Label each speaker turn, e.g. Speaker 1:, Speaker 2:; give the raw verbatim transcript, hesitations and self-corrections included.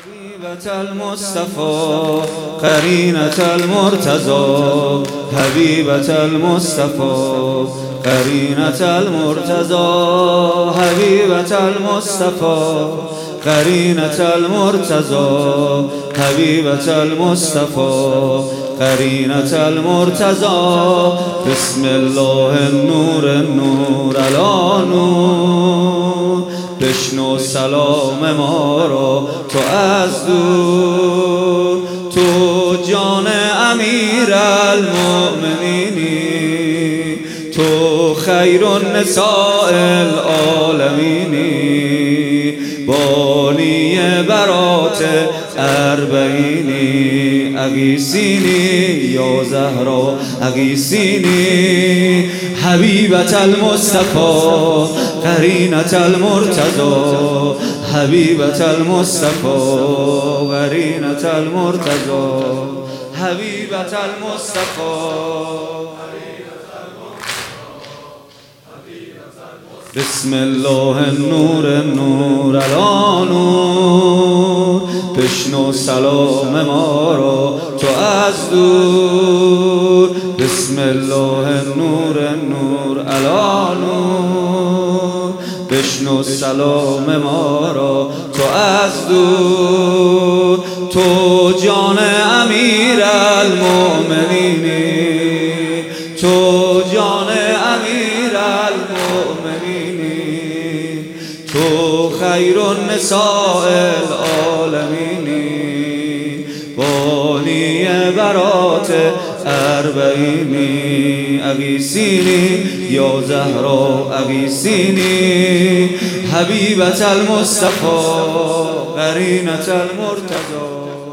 Speaker 1: حبيبة المصطفى قرينة المرتضى حبيبة المصطفى قرينة المرتضى حبيبة المصطفى قرينة المرتضى حبيبة المصطفى قرينة المرتضى بسم الله النور النور علی نور بشنو سلام ما را تو از دور تو جان امیر المؤمنینی تو خیر النساء العالمینی بانی برات اربعینی اغیثینی یا زهرا اغیثینی حبیبة المصطفى قرینة المرتضى حبیبة المصطفى قرینة المرتضى حبیبة المصطفى بسم الله النور النور علی نور بشنو سلام ما را تو از دور بسم الله النور النور علی نور بشنو سلام ما را تو از دور تو جان امیر المؤمنینی تو جان امیر المؤمنینی تو خیر النساء العالمینی بانی برات اربعینی اغیثینی یا زهرا اغیثینی حبیبة المصطفى قرینة المرتضى